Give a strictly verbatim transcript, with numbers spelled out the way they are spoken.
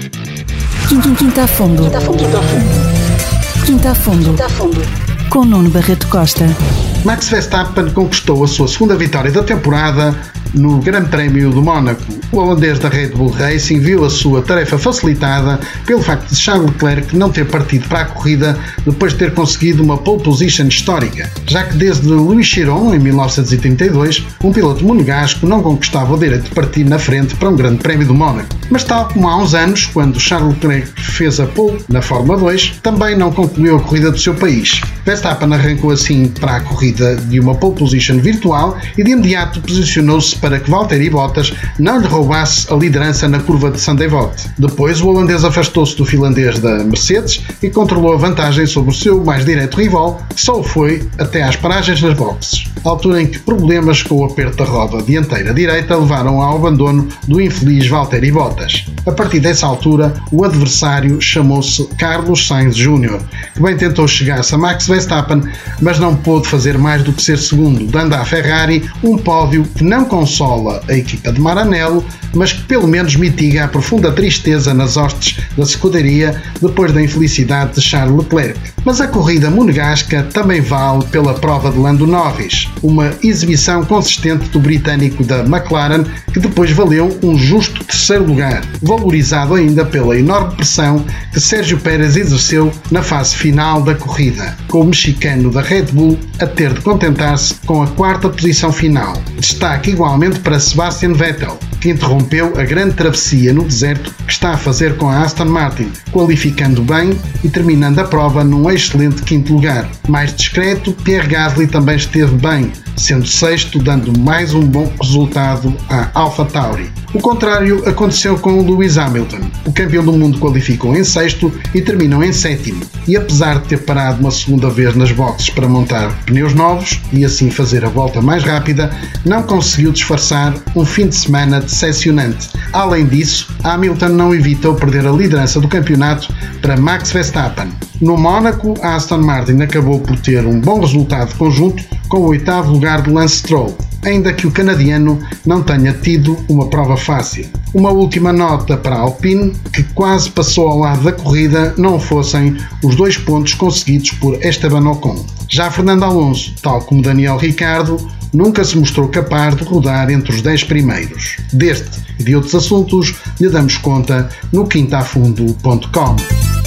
Quinta a fundo. Quinta a fundo. Quinta a fundo. Quinta a fundo. Com Nuno Barreto Costa. Max Verstappen conquistou a sua segunda vitória da temporada no Grande Prémio do Mónaco. O holandês da Red Bull Racing viu a sua tarefa facilitada pelo facto de Charles Leclerc não ter partido para a corrida depois de ter conseguido uma pole position histórica, já que desde Louis Chiron, em mil novecentos e trinta e dois, um piloto monegasco não conquistava o direito de partir na frente para um Grande Prémio do Mónaco. Mas tal como há uns anos, quando Charles Leclerc fez a pole na Fórmula dois, também não concluiu a corrida do seu país. Verstappen arrancou assim para a corrida de uma pole position virtual e de imediato posicionou-se para que Valtteri Bottas não lhe roubasse a liderança na curva de Zandvoort. Depois, o holandês afastou-se do finlandês da Mercedes e controlou a vantagem sobre o seu mais direto rival, que só o foi até às paragens nas boxes, altura em que problemas com o aperto da roda dianteira direita levaram ao abandono do infeliz Valtteri Bottas. A partir dessa altura, o adversário chamou-se Carlos Sainz Júnior, que bem tentou chegar-se a Max Verstappen, mas não pôde fazer mais do que ser segundo, dando à Ferrari um pódio que não consola a equipa de Maranello, mas que pelo menos mitiga a profunda tristeza nas hostes da escuderia depois da infelicidade de Charles Leclerc. Mas a corrida monegasca também vale pela prova de Lando Norris, uma exibição consistente do britânico da McLaren que depois valeu um justo terceiro lugar, valorizado ainda pela enorme pressão que Sérgio Pérez exerceu na fase final da corrida, com o mexicano da Red Bull a ter de contentar-se com a quarta posição final. Destaque igualmente para Sebastian Vettel, que interrompeu a grande travessia no deserto que está a fazer com a Aston Martin, qualificando bem e terminando a prova num excelente quinto lugar. Mais discreto, Pierre Gasly também esteve bem, sendo sexto, dando mais um bom resultado à AlphaTauri. O contrário aconteceu com Lewis Hamilton. O campeão do mundo qualificou em sexto e terminou em sétimo, e apesar de ter parado uma segunda vez nas boxes para montar pneus novos e assim fazer a volta mais rápida, não conseguiu disfarçar um fim de semana decepcionante. Além disso, Hamilton não evitou perder a liderança do campeonato para Max Verstappen. No Mónaco, a Aston Martin acabou por ter um bom resultado conjunto com o oitavo lugar de Lance Stroll, ainda que o canadiano não tenha tido uma prova fácil. Uma última nota para a Alpine, que quase passou ao lado da corrida, não fossem os dois pontos conseguidos por Esteban Ocon. Já Fernando Alonso, tal como Daniel Ricciardo, nunca se mostrou capaz de rodar entre os dez primeiros. Deste e de outros assuntos lhe damos conta no quinta a fundo ponto com.